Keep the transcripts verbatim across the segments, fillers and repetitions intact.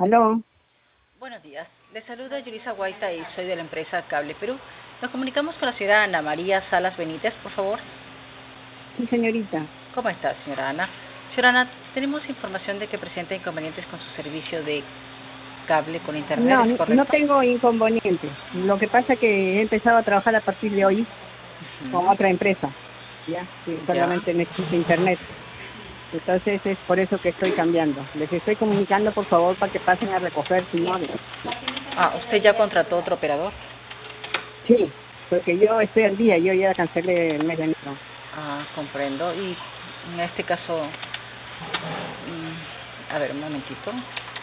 Aló, Buenos días. Le saluda Yulisa Guaita y soy de la empresa Cable Perú. Nos comunicamos con la señora Ana María Salas Benítez, por favor. sí, señorita. ¿Cómo está, señora Ana? Señora Ana, tenemos información de que presenta inconvenientes con su servicio de cable con internet, No, ¿es no correcto? tengo inconvenientes. Lo que pasa es que he empezado a trabajar a partir de hoy con Ujú. otra empresa, ya, que Ya. solamente necesita internet. Entonces es por eso que estoy cambiando. Les estoy comunicando, por favor, para que pasen a recoger su móvil. Ah, ¿usted ya contrató otro operador? Sí, porque yo estoy al día, yo ya cancelé el mes de enero. Ah, comprendo. Y en este caso, mm, a ver, un momentito.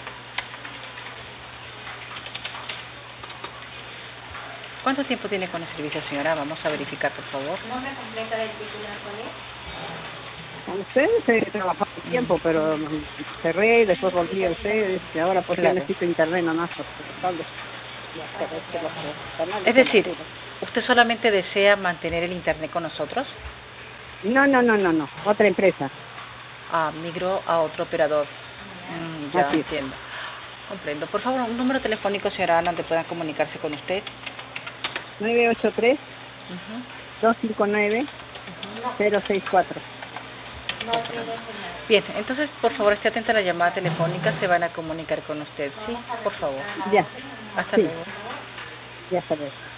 ¿Cuánto tiempo tiene con el servicio, señora? Vamos a verificar, por favor. ¿No me completa el titular cuál es? Con ustedes he trabajado un Mm, tiempo, pero mm, cerré y después volví a ustedes. Y ahora pues yo claro. necesito internet nomás, porque los cables, ya, pero es que los canales Es son decir, basuras. ¿usted solamente desea mantener el internet con nosotros? No, no, no, no, no, otra empresa. Ah, migró a otro operador. Mm, ya Así es. entiendo. Comprendo. Por favor, un número telefónico, señora Ana, donde puedan comunicarse con usted. nueve ocho tres, Ujú, dos cinco nueve, ujú. cero seis cuatro. No tengo señal. Bien, entonces, por favor, esté atenta a la llamada telefónica. Se van a comunicar con usted. Sí, Vamos a por favor. registrar la Ya, orden. Hasta sí, luego. ya sabes.